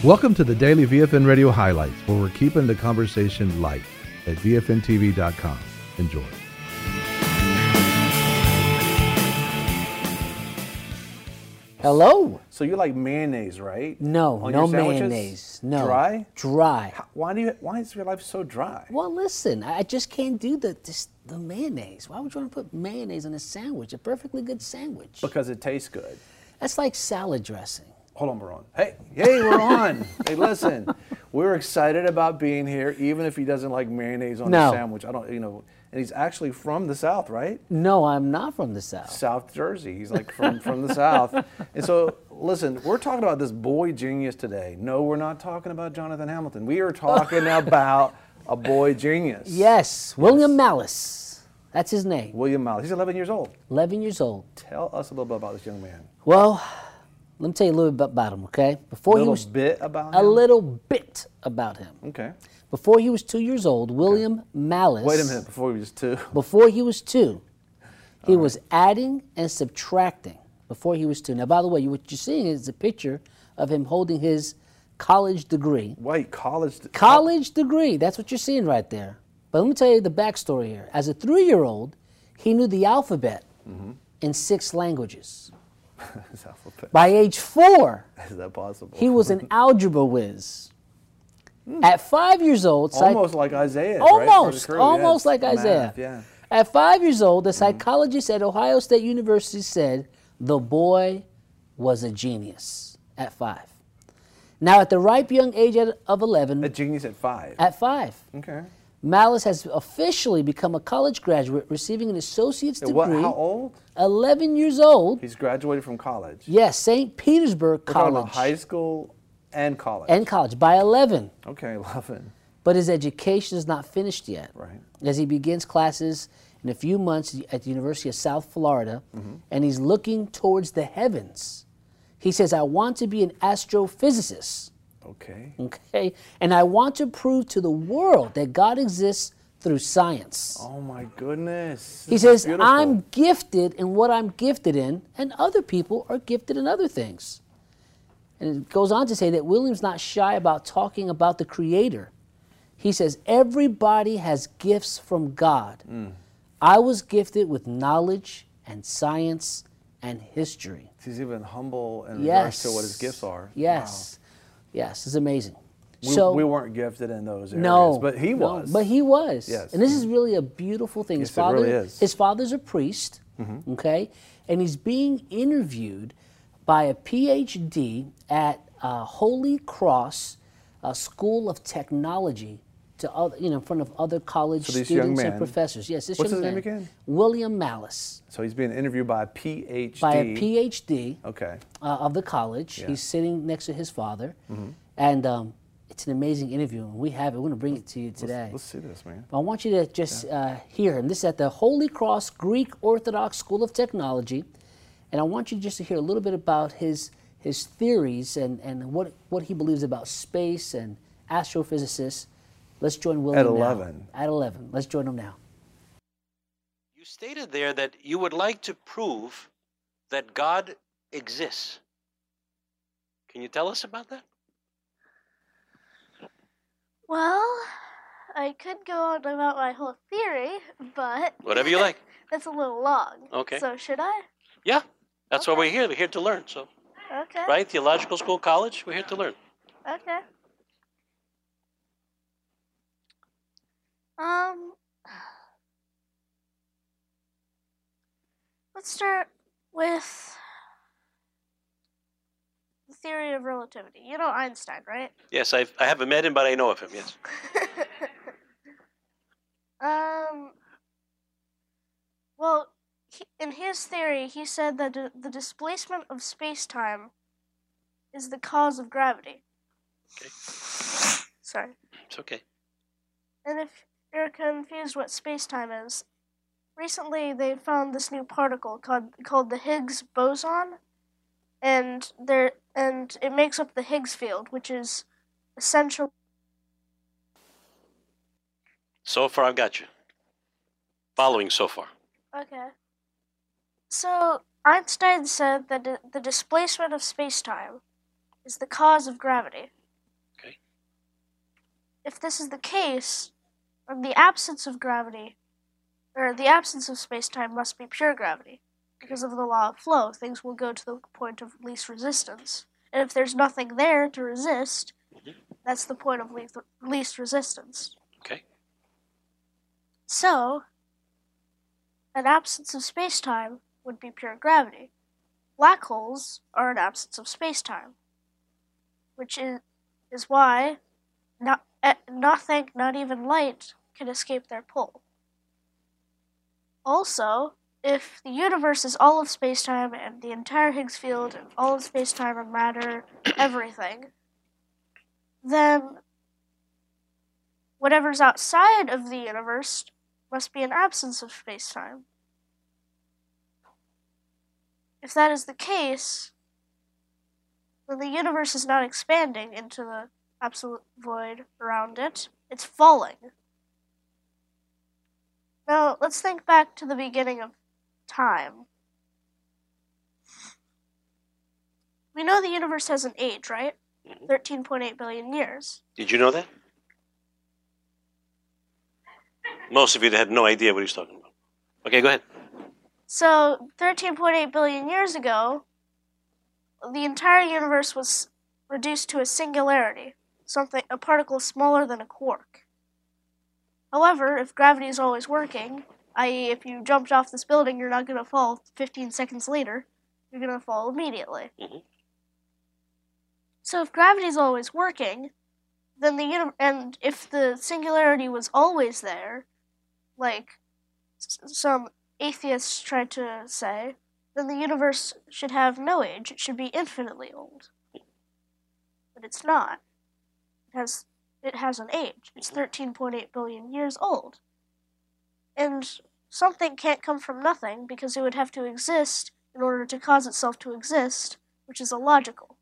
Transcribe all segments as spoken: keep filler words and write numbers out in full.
Welcome to the Daily V F N Radio Highlights, where we're keeping the conversation light at V F N T V dot com. Enjoy. Hello. So you like mayonnaise, right? No, On no your sandwiches? mayonnaise. No. Dry? Dry. How- Why do you? Why is your life so dry? Well, listen, I just can't do the this, the mayonnaise. Why would you want to put mayonnaise on a sandwich? A perfectly good sandwich. Because it tastes good. That's like salad dressing. Hold on, we're on. Hey, hey, we're on. Hey, listen, we're excited about being here, even if he doesn't like mayonnaise on No. a sandwich. I don't, you know. And he's actually from the South, right? No, I'm not from the South. South Jersey. He's like from, from the South. And so, listen, we're talking about this boy genius today. No, we're not talking about Jonathan Hamilton. We are talking about a boy genius. Yes, William Malice. That's his name. William Malice. He's eleven years old. eleven years old. Tell us a little bit about this young man. Well, let me tell you a little bit about him, okay? Before A little he was bit about a him? little bit about him. Okay. Before he was two years old, William Malice. Wait a minute, before he was two. Before he was two, he was adding and subtracting before he was two. Now, by the way, what you're seeing is a picture of him holding his college degree. Wait, college? College degree, that's what you're seeing right there. But let me tell you the backstory here. As a three-year-old, he knew the alphabet Mm-hmm. in six languages. His alphabet. By age four, Is that possible? he was an algebra whiz. At five years old, psych- Almost like Isaiah, right? For the almost, crew, almost yes. like Math, Isaiah. yeah. At five years old, the psychologist at Ohio State University said the boy was a genius at five. Now, at the ripe young age of eleven, A genius at five. at five, Okay. Malice has officially become a college graduate, receiving an associate's And what? degree. How old? eleven years old. He's graduated from college. Yes, Saint Petersburg We're talking College about high school and college. and college by eleven. Okay, eleven. But his education is not finished yet. Right. As he begins classes in a few months at the University of South Florida, Mm-hmm. and he's looking towards the heavens. He says, I want to be an astrophysicist, Okay. okay? And I want to prove to the world that God exists through science. Oh my goodness. He This is says, beautiful. I'm gifted in what I'm gifted in, and other people are gifted in other things. And it goes on to say that William's not shy about talking about the Creator. He says, everybody has gifts from God. Mm. I was gifted with knowledge and science and history. He's even humble in Yes. regards to what his gifts are. Yes. Yes, it's amazing. We, so we weren't gifted in those areas, no, but he no, was. but he was. Yes. And this is really a beautiful thing. Yes, his it father, really is. his father's a priest, okay, and he's being interviewed by a P H D at uh, Holy Cross uh, School of Technology, to other, you know, in front of other college So this young students and man- professors. Yes, this What's young his name man, again? William Malice, So he's being interviewed by a P H D. by a P H D Okay. uh, of the college. Yeah. He's sitting next to his father, and um, it's an amazing interview. And we have it. We're going to bring it to you today. Let's see this, man. I want you to just uh, hear him. This is at the Holy Cross Greek Orthodox School of Technology, and I want you just to hear a little bit about his his theories and, and what what he believes about space and astrophysicists. Let's join William At now. eleven. At eleven. Let's join him now. You stated there that you would like to prove that God exists. Can you tell us about that? Well, I could go on about my whole theory, but Whatever you like. that's a little long. Okay. So should I? Yeah, that's why we're here. We're here to learn. So, Okay. right? Theological School, college, we're here to learn. Okay. Um. Let's start with the theory of relativity. You know Einstein, right? Yes, I've, I haven't met him, but I know of him, yes. um. Well, he, in his theory, he said that the, the displacement of space-time is the cause of gravity. Okay. Sorry. It's okay. And if you're confused what space-time is, recently they found this new particle called called the Higgs boson, and there and it makes up the Higgs field, which is essential. So far, I've got you. Following so far. Okay. So Einstein said that the, the displacement of space-time is the cause of gravity. if this is the case, then the absence of gravity, or the absence of space-time must be pure gravity. Because of the law of flow, things will go to the point of least resistance. And if there's nothing there to resist, Mm-hmm. that's the point of least, least resistance. Okay. So, an absence of space-time would be pure gravity. Black holes are an absence of space-time, which is, is why not, eh, nothing, not even light, can escape their pull. Also, if the universe is all of space-time and the entire Higgs field and all of space-time and matter, everything, then whatever's outside of the universe must be an absence of space-time. If that is the case, then the universe is not expanding into the absolute void around it, it's falling. Now, let's think back to the beginning of time. We know the universe has an age, right? Mm-hmm. thirteen point eight billion years. Did you know that? Most of you had no idea what he's talking about. Okay, go ahead. So, thirteen point eight billion years ago, the entire universe was reduced to a singularity, something a particle smaller than a quark. However, if gravity is always working, that is if you jumped off this building, you're not going to fall fifteen seconds later, you're going to fall immediately. Mm-hmm. So if gravity is always working, then the uni- and if the singularity was always there, like s- some atheists try to say, then the universe should have no age. It should be infinitely old. But it's not. It has it has an age. It's thirteen point eight billion years old. And something can't come from nothing because it would have to exist in order to cause itself to exist, which is illogical.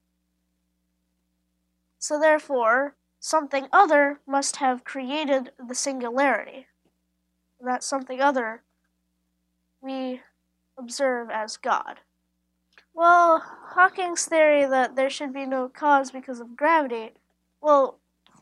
So therefore, something other must have created the singularity. And that something other we observe as God. Well, Hawking's theory that there should be no cause because of gravity, well,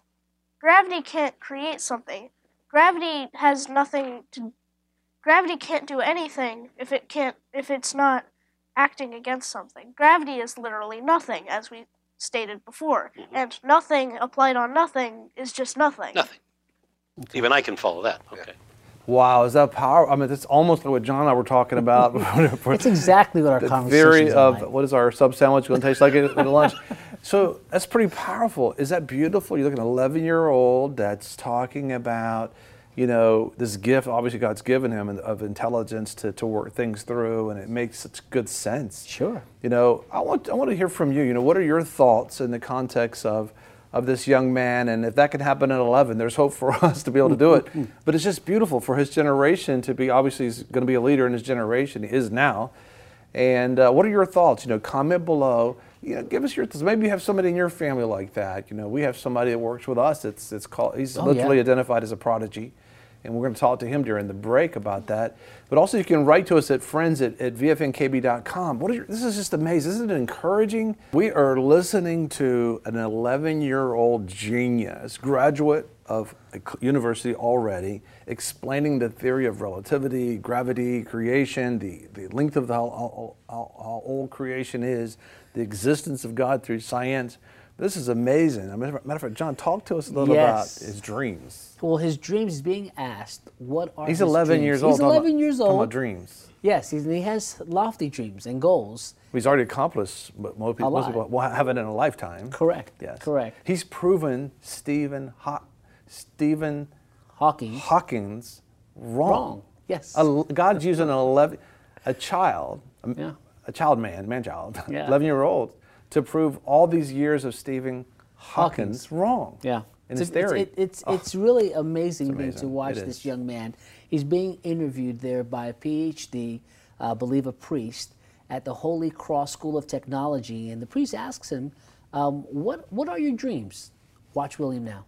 gravity can't create something. Gravity has nothing to gravity can't do anything if it can't if it's not acting against something. Gravity is literally nothing, as we stated before. Mm-hmm. And nothing applied on nothing is just nothing. Nothing. Even I can follow that. Okay. Wow, is that powerful? I mean, that's almost like what John and I were talking about. It's exactly what our the conversation theory is of like. what is our sub sandwich going to taste like at, at lunch. So that's pretty powerful. Is that beautiful? You look at an eleven-year-old that's talking about, you know, this gift. Obviously, God's given him of intelligence to, to work things through, and it makes such good sense. Sure. You know, I want I want to hear from you. You know, what are your thoughts in the context of of this young man? And if that can happen at eleven, there's hope for us to be able to do it. But it's just beautiful for his generation to be. Obviously, he's going to be a leader in his generation. He is now. And uh, what are your thoughts? You know, comment below. You know, give us your thoughts. Maybe you have somebody in your family like that. You know, we have somebody that works with us. It's it's called. He's Oh, literally yeah. identified as a prodigy. And we're going to talk to him during the break about that. But also you can write to us at friends at, at v f n k b dot com. What is your, this is just amazing. Isn't it encouraging? We are listening to an eleven-year-old genius, graduate of a university already, explaining the theory of relativity, gravity, creation, the, the length of the, how, how, how old creation is, the existence of God through science. This is amazing. Matter of fact, John, talk to us a little Yes. about his dreams. Well, his dreams is being asked, what are He's his eleven dreams? years old. He's talking eleven about- years talking old. about dreams. Yes, he's, he has lofty dreams and goals. He's already accomplished what most people, A most lot. people will have it in a lifetime. Correct. Yes. Correct. He's proven Stephen Haw- Stephen Hawking. Hawking's wrong. Wrong. Yes. A, God's using an eleven, a child, a, Yeah. a child man, man child, Yeah. eleven year old, to prove all these years of Stephen Hawkins, Hawkins. wrong. Yeah. In It's, his theory. it's, it's, Oh. it's really amazing, being amazing. to watch It this is. young man. He's being interviewed there by a P H D, I uh, believe a priest, at the Holy Cross School of Technology. And the priest asks him, um, what, what are your dreams? Watch William now.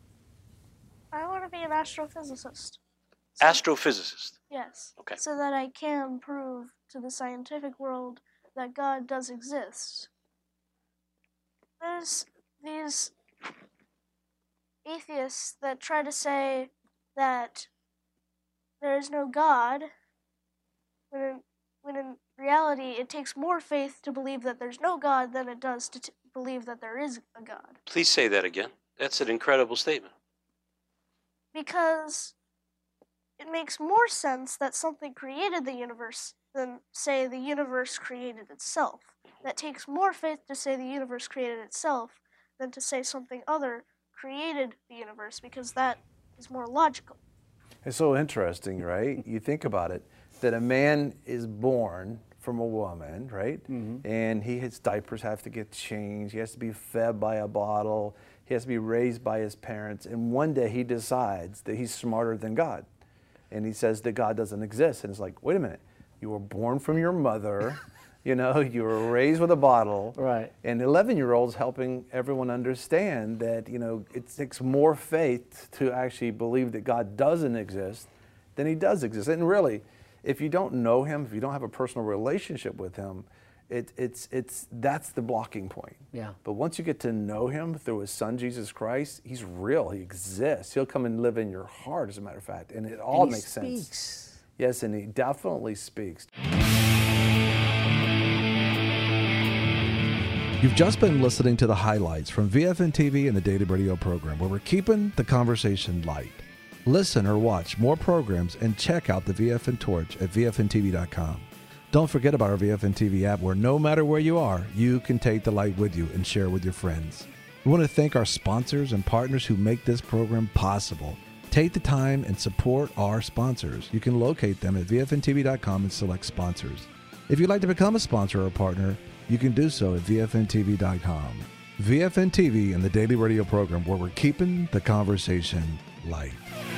I want to be an astrophysicist. Astrophysicist. Yes. Okay. So that I can prove to the scientific world that God does exist. There's these atheists that try to say that there is no God, when in, when in reality it takes more faith to believe that there's no God than it does to t- believe that there is a God. Please say that again. That's an incredible statement. Because it makes more sense that something created the universe than, say, the universe created itself. That takes more faith to say the universe created itself than to say something other created the universe, because that is more logical. It's so interesting, right? You think about it, that a man is born from a woman, right? Mm-hmm. And he his diapers have to get changed. He has to be fed by a bottle. He has to be raised by his parents. And one day he decides that he's smarter than God. And he says that God doesn't exist. And it's like, wait a minute, you were born from your mother. You know, you were raised with a bottle. Right. And eleven-year-olds helping everyone understand that, you know, it takes more faith to actually believe that God doesn't exist than he does exist. And really, if you don't know him, if you don't have a personal relationship with him, it, it's, it's, that's the blocking point. Yeah. But once you get to know him through his son, Jesus Christ, he's real, he exists. He'll come and live in your heart, as a matter of fact. And it all and he makes speaks. sense. Yes, and he definitely speaks. You've just been listening to the highlights from V F N T V and the Daily Radio program, where we're keeping the conversation light. Listen or watch more programs and check out the V F N Torch at V F N T V dot com. Don't forget about our V F N T V app, where no matter where you are, you can take the light with you and share with your friends. We want to thank our sponsors and partners who make this program possible. Take the time and support our sponsors. You can locate them at V F N T V dot com and select sponsors. If you'd like to become a sponsor or partner, you can do so at V F N T V dot com. V F N T V and the Daily Radio program, where we're keeping the conversation light.